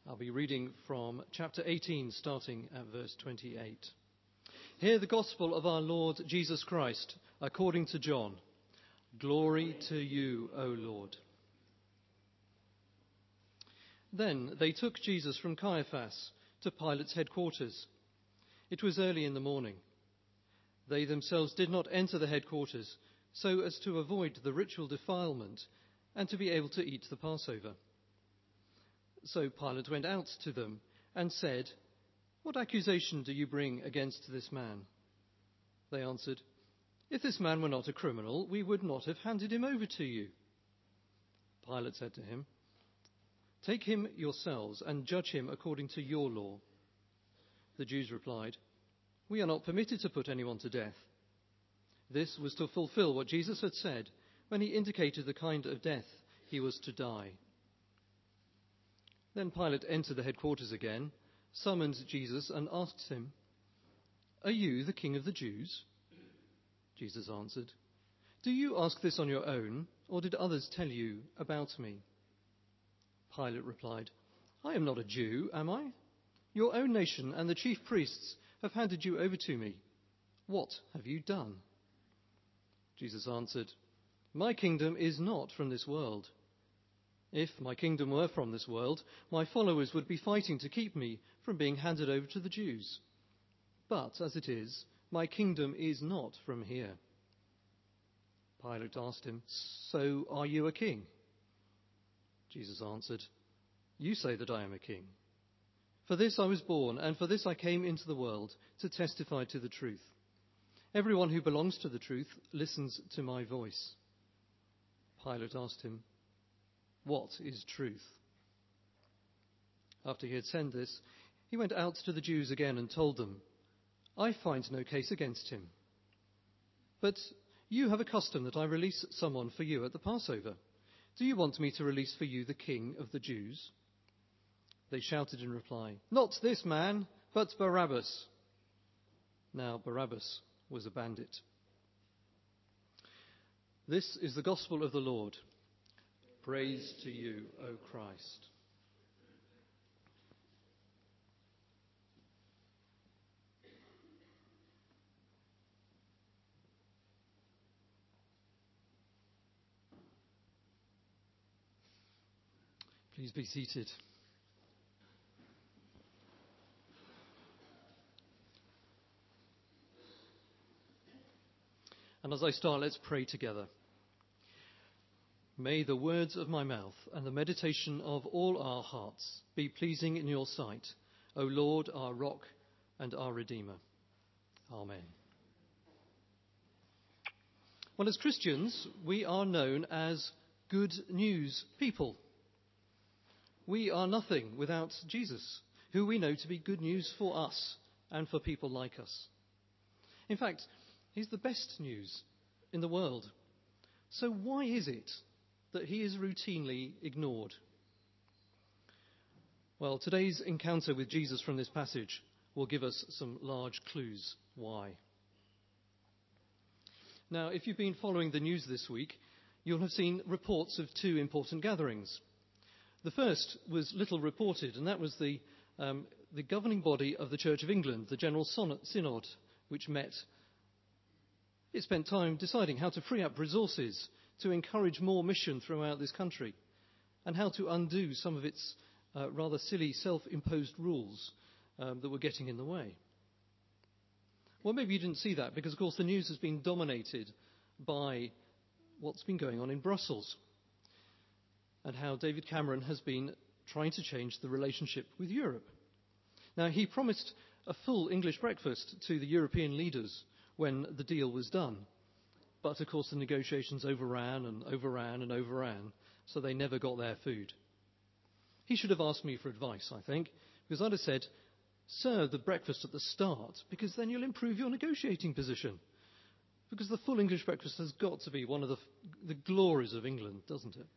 I'll be reading from chapter 18, starting at verse 28. Hear the gospel of our Lord Jesus Christ, according to John. Glory to you, O Lord. Then they took Jesus from Caiaphas to Pilate's headquarters. It was early in the morning. They themselves did not enter the headquarters, so as to avoid the ritual defilement and to be able to eat the Passover. So Pilate went out to them and said, "What accusation do you bring against this man?" They answered, "If this man were not a criminal, we would not have handed him over to you." Pilate said to him, "Take him yourselves and judge him according to your law." The Jews replied, "We are not permitted to put anyone to death." This was to fulfill what Jesus had said when he indicated the kind of death he was to die. Then Pilate entered the headquarters again, summoned Jesus and asked him, "Are you the king of the Jews?" Jesus answered, "Do you ask this on your own, or did others tell you about me?" Pilate replied, "I am not a Jew, am I? Your own nation and the chief priests have handed you over to me. What have you done?" Jesus answered, "My kingdom is not from this world. If my kingdom were from this world, my followers would be fighting to keep me from being handed over to the Jews. But as it is, my kingdom is not from here." Pilate asked him, "So are you a king?" Jesus answered, "You say that I am a king. For this I was born, and for this I came into the world, to testify to the truth. Everyone who belongs to the truth listens to my voice." Pilate asked him, "What is truth?" After he had said this, he went out to the Jews again and told them, "I find no case against him. But you have a custom that I release someone for you at the Passover. Do you want me to release for you the king of the Jews?" They shouted in reply, "Not this man, but Barabbas." Now Barabbas was a bandit. This is the gospel of the Lord. Praise to you, O Christ. Please be seated. And as I start, let's pray together. May the words of my mouth and the meditation of all our hearts be pleasing in your sight, O Lord, our rock and our Redeemer. Amen. Well, as Christians, we are known as good news people. We are nothing without Jesus, who we know to be good news for us and for people like us. In fact, he's the best news in the world. So why is it that he is routinely ignored? Well, today's encounter with Jesus from this passage will give us some large clues why. Now, if you've been following the news this week, you'll have seen reports of two important gatherings. The first was little reported, and that was the governing body of the Church of England, the General Synod, which met. It spent time deciding how to free up resources to encourage more mission throughout this country, and how to undo some of its rather silly self-imposed rules that were getting in the way. Well, maybe you didn't see that because, of course, the news has been dominated by what's been going on in Brussels and how David Cameron has been trying to change the relationship with Europe. Now, he promised a full English breakfast to the European leaders when the deal was done. But, of course, the negotiations overran, so they never got their food. He should have asked me for advice, I think, because I'd have said, serve the breakfast at the start, because then you'll improve your negotiating position. Because the full English breakfast has got to be one of the glories of England, doesn't it?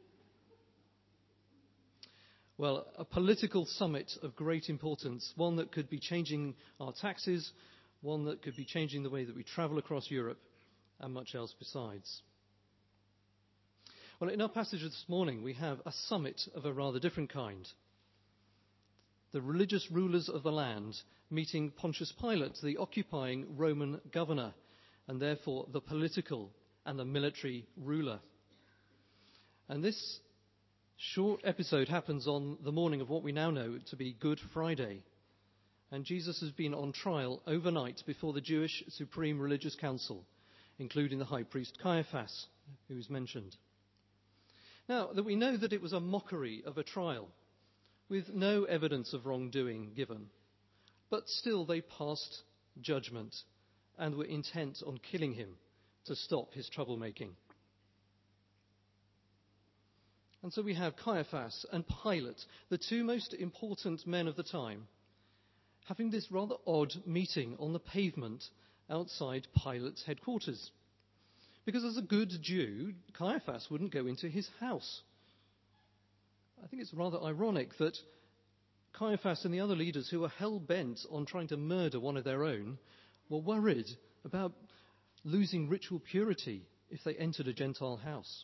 Well, a political summit of great importance, one that could be changing our taxes, one that could be changing the way that we travel across Europe, and much else besides. Well, in our passage this morning, we have a summit of a rather different kind. the religious rulers of the land meeting Pontius Pilate, the occupying Roman governor, and therefore the political and the military ruler. And this short episode happens on the morning of what we now know to be Good Friday. And Jesus has been on trial overnight before the Jewish Supreme Religious Council, including the high priest Caiaphas, who is mentioned. Now, that we know that it was a mockery of a trial, with no evidence of wrongdoing given, but still they passed judgment and were intent on killing him to stop his troublemaking. And so we have Caiaphas and Pilate, the two most important men of the time, having this rather odd meeting on the pavement outside Pilate's headquarters. Because as a good Jew, Caiaphas wouldn't go into his house. I think it's rather ironic that Caiaphas and the other leaders who were hell-bent on trying to murder one of their own were worried about losing ritual purity if they entered a Gentile house.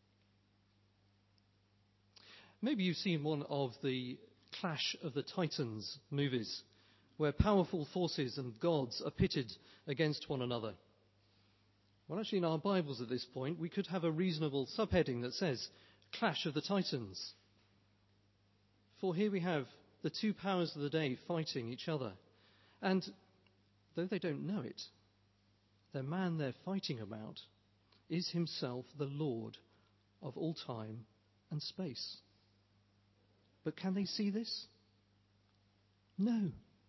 Maybe you've seen one of the Clash of the Titans movies, where powerful forces and gods are pitted against one another. Well, actually, in our Bibles at this point, we could have a reasonable subheading that says, Clash of the Titans. For here we have the two powers of the day fighting each other. And though they don't know it, the man they're fighting about is himself the Lord of all time and space. But can they see this? No.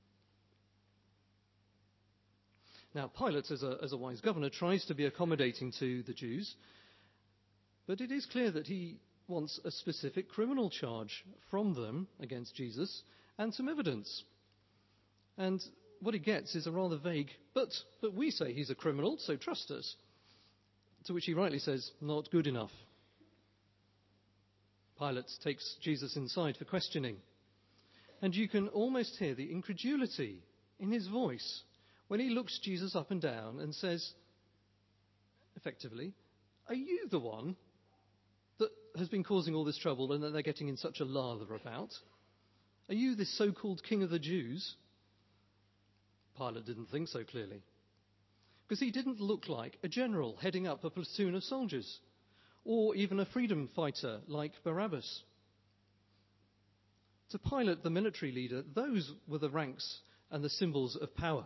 Now, Pilate, as a wise governor, tries to be accommodating to the Jews, but it is clear that he wants a specific criminal charge from them against Jesus and some evidence. And what he gets is a rather vague, but we say he's a criminal, so trust us. To which he rightly says, not good enough. Pilate takes Jesus inside for questioning. And you can almost hear the incredulity in his voice when he looks Jesus up and down and says, effectively, are you the one that has been causing all this trouble and that they're getting in such a lather about? Are you this so-called king of the Jews? Pilate didn't think so clearly, because he didn't look like a general heading up a platoon of soldiers, or even a freedom fighter like Barabbas. To Pilate, the military leader, those were the ranks and the symbols of power.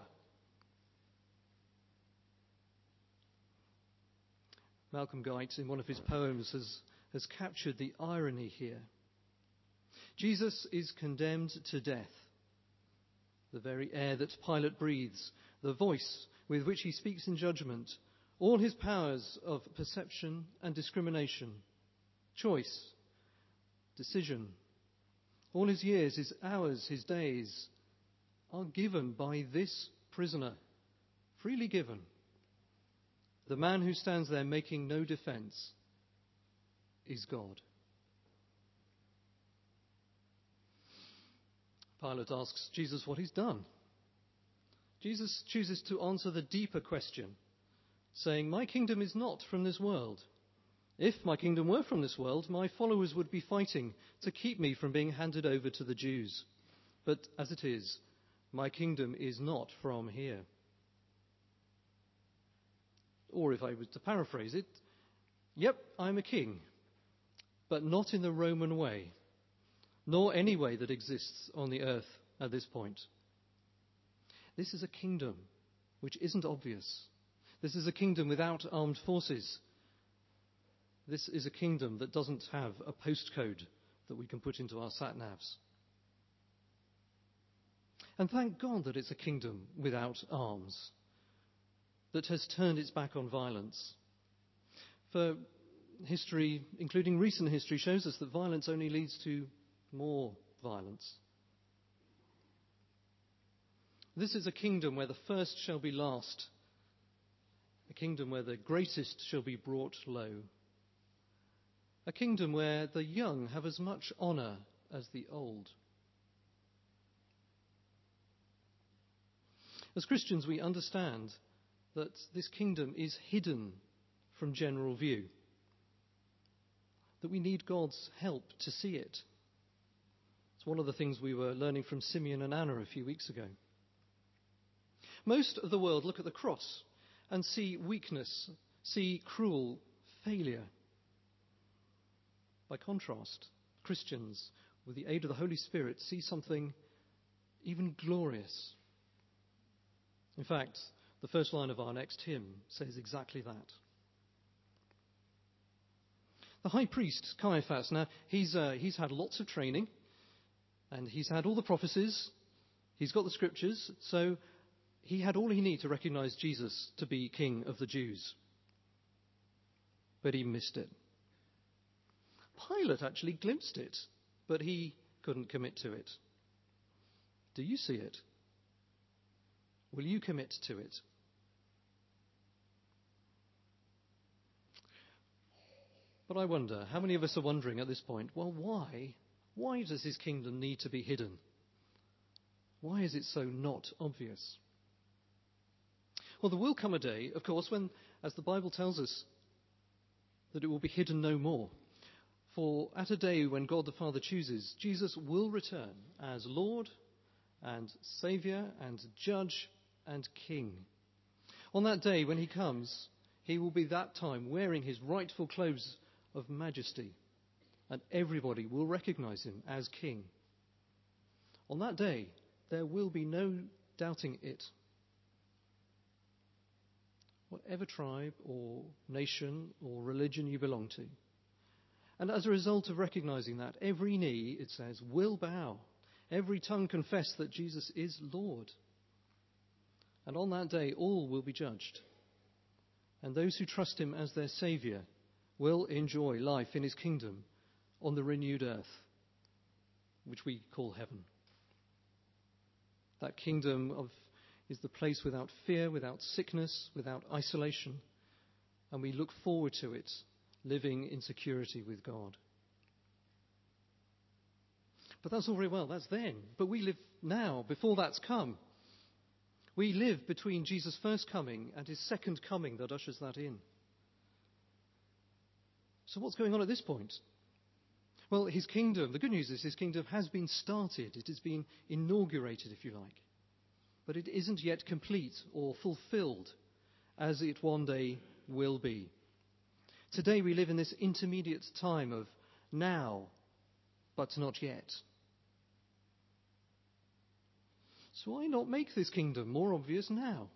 Malcolm Guite, in one of his poems, has captured the irony here. Jesus is condemned to death. The very air that Pilate breathes, the voice with which he speaks in judgment, all his powers of perception and discrimination, choice, decision, all his years, his hours, his days, are given by this prisoner, freely given. The man who stands there making no defense is God. Pilate asks Jesus what he's done. Jesus chooses to answer the deeper question, saying, my kingdom is not from this world. If my kingdom were from this world, my followers would be fighting to keep me from being handed over to the Jews. But as it is, my kingdom is not from here. Or if I was to paraphrase it, yep, I'm a king, but not in the Roman way, nor any way that exists on the earth at this point. This is a kingdom which isn't obvious. This is a kingdom without armed forces. This is a kingdom that doesn't have a postcode that we can put into our sat-navs. And thank God that it's a kingdom without arms, that has turned its back on violence. For history, including recent history, shows us that violence only leads to more violence. This is a kingdom where the first shall be last, a kingdom where the greatest shall be brought low, a kingdom where the young have as much honour as the old. As Christians, we understand that this kingdom is hidden from general view, that we need God's help to see it. That's It's one of the things we were learning from Simeon and Anna a few weeks ago. Most of the world look at the cross and see weakness, see cruel failure. By contrast, Christians, with the aid of the Holy Spirit, see something even glorious. In fact, the first line of our next hymn says exactly that. The high priest, Caiaphas, now he's had lots of training, and he's had all the prophecies, he's got the scriptures, so he had all he needed to recognize Jesus to be King of the Jews. But he missed it. Pilate actually glimpsed it, but he couldn't commit to it. Do you see it? Will you commit to it? But I wonder, how many of us are wondering at this point, well, why? Why does his kingdom need to be hidden? Why is it so not obvious? Well, there will come a day, of course, when, as the Bible tells us, that it will be hidden no more. For at a day when God the Father chooses, Jesus will return as Lord and Saviour and Judge and King. On that day when he comes, he will be that time wearing his rightful clothes of majesty, and everybody will recognize him as King. On that day, there will be no doubting it. Whatever tribe or nation or religion you belong to. And as a result of recognizing that, every knee, it says, will bow. Every tongue confess that Jesus is Lord. And on that day, all will be judged. And those who trust him as their Saviour will enjoy life in his kingdom on the renewed earth, which we call heaven. That kingdom is the place without fear, without sickness, without isolation. And we look forward to it, living in security with God. But that's all very well, that's then. But we live now, before that's come. We live between Jesus' first coming and his second coming that ushers that in. So what's going on at this point? Well, his kingdom, the good news is his kingdom has been started. It has been inaugurated, if you like. But it isn't yet complete or fulfilled as it one day will be. Today we live in this intermediate time of now, but not yet. So why not make this kingdom more obvious now?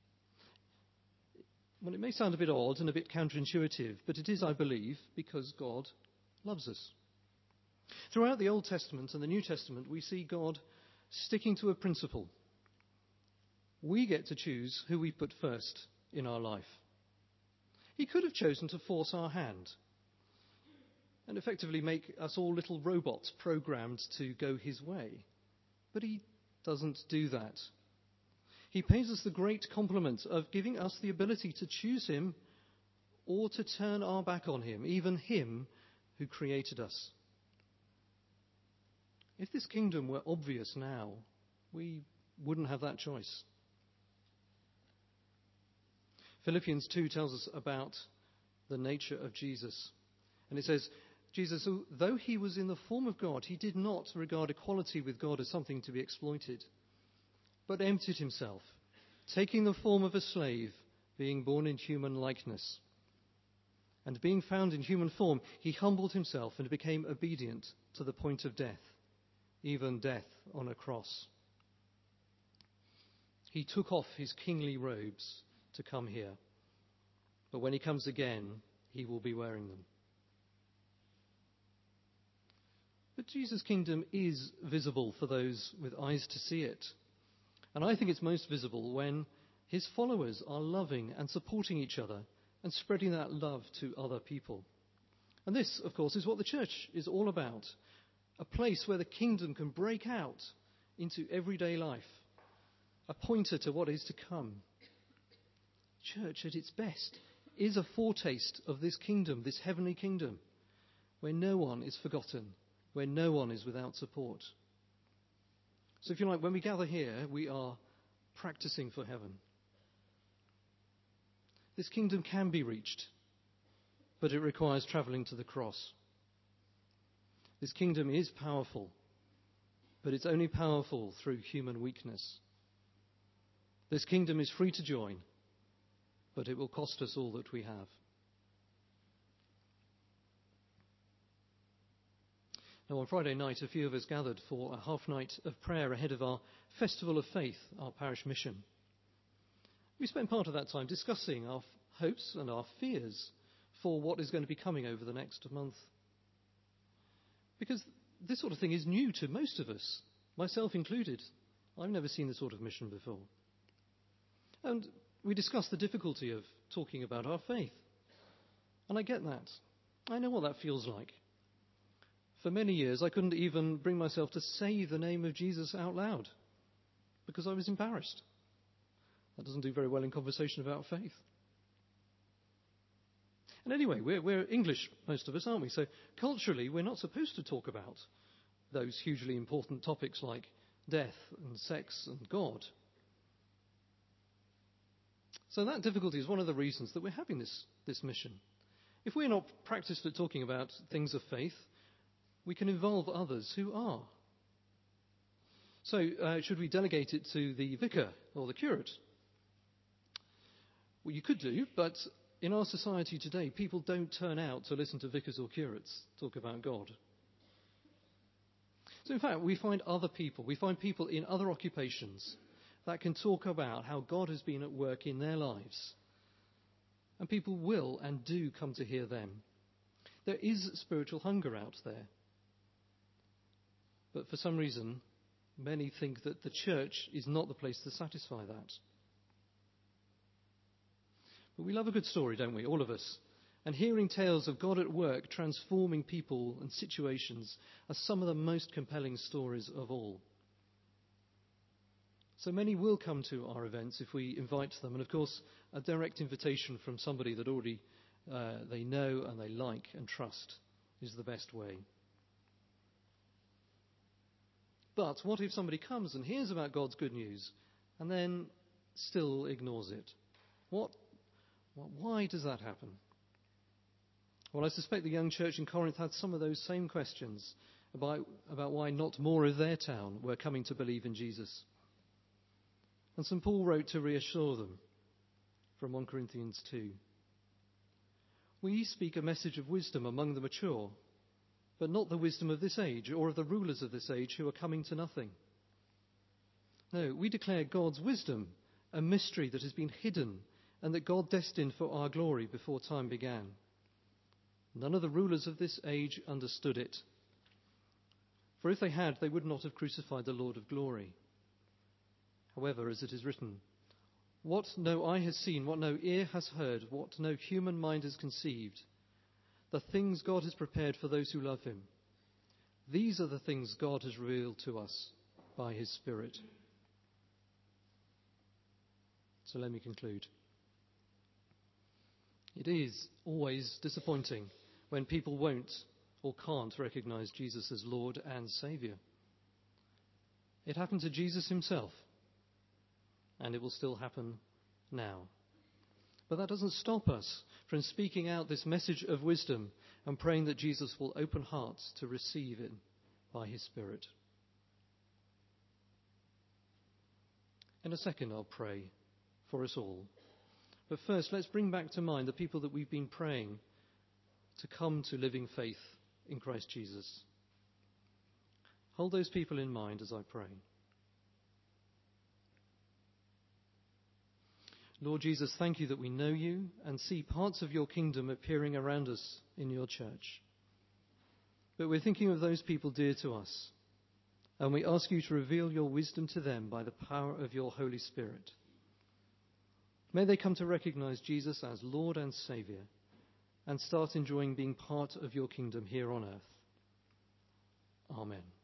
Well, it may sound a bit odd and a bit counterintuitive, but it is, I believe, because God loves us. Throughout the Old Testament and the New Testament, we see God sticking to a principle. We get to choose who we put first in our life. He could have chosen to force our hand and effectively make us all little robots programmed to go his way. But he doesn't do that. He pays us the great compliment of giving us the ability to choose him or to turn our back on him, even him who created us. If this kingdom were obvious now, we wouldn't have that choice. Philippians 2 tells us about the nature of Jesus. And it says, Jesus, though he was in the form of God, he did not regard equality with God as something to be exploited, but emptied himself, taking the form of a slave, being born in human likeness. And being found in human form, he humbled himself and became obedient to the point of death, even death on a cross. He took off his kingly robes to come here. But when he comes again, he will be wearing them. But Jesus' kingdom is visible for those with eyes to see it. And I think it's most visible when his followers are loving and supporting each other and spreading that love to other people. And this, of course, is what the church is all about. A place where the kingdom can break out into everyday life. A pointer to what is to come. Church at its best is a foretaste of this kingdom, this heavenly kingdom, where no one is forgotten, where no one is without support. So if you like, when we gather here, we are practicing for heaven. This kingdom can be reached, but it requires travelling to the cross. This kingdom is powerful, but it's only powerful through human weakness. This kingdom is free to join, but it will cost us all that we have. Now, on Friday night, a few of us gathered for a half night of prayer ahead of our Festival of Faith, our parish mission. We spent part of that time discussing our hopes and our fears for what is going to be coming over the next month. Because this sort of thing is new to most of us, myself included. I've never seen this sort of mission before. And we discussed the difficulty of talking about our faith. And I get that. I know what that feels like. For many years, I couldn't even bring myself to say the name of Jesus out loud because I was embarrassed. That doesn't do very well in conversation about faith. And anyway, we're English, most of us, aren't we? So culturally, we're not supposed to talk about those hugely important topics like death and sex and God. So that difficulty is one of the reasons that we're having this mission. If we're not practiced at talking about things of faith, we can involve others who are. So should we delegate it to the vicar or the curate? Well, you could do, but in our society today, people don't turn out to listen to vicars or curates talk about God. So in fact, we find people in other occupations that can talk about how God has been at work in their lives. And people will and do come to hear them. There is spiritual hunger out there. But for some reason, many think that the church is not the place to satisfy that. But we love a good story, don't we? All of us. And hearing tales of God at work transforming people and situations are some of the most compelling stories of all. So many will come to our events if we invite them. And of course, a direct invitation from somebody that already they know and they like and trust is the best way. But what if somebody comes and hears about God's good news and then still ignores it? Why does that happen? Well, I suspect the young church in Corinth had some of those same questions about why not more of their town were coming to believe in Jesus. And St. Paul wrote to reassure them from 1 Corinthians 2. We speak a message of wisdom among the mature, but not the wisdom of this age or of the rulers of this age who are coming to nothing. No, we declare God's wisdom, a mystery that has been hidden and that God destined for our glory before time began. None of the rulers of this age understood it. For if they had, they would not have crucified the Lord of glory. However, as it is written, what no eye has seen, what no ear has heard, what no human mind has conceived, the things God has prepared for those who love him, these are the things God has revealed to us by his Spirit. So let me conclude. It is always disappointing when people won't or can't recognize Jesus as Lord and Saviour. It happened to Jesus himself, and it will still happen now. But that doesn't stop us from speaking out this message of wisdom and praying that Jesus will open hearts to receive it by his Spirit. In a second, I'll pray for us all. But first, let's bring back to mind the people that we've been praying to come to living faith in Christ Jesus. Hold those people in mind as I pray. Lord Jesus, thank you that we know you and see parts of your kingdom appearing around us in your church. But we're thinking of those people dear to us, and we ask you to reveal your wisdom to them by the power of your Holy Spirit. May they come to recognize Jesus as Lord and Saviour and start enjoying being part of your kingdom here on earth. Amen.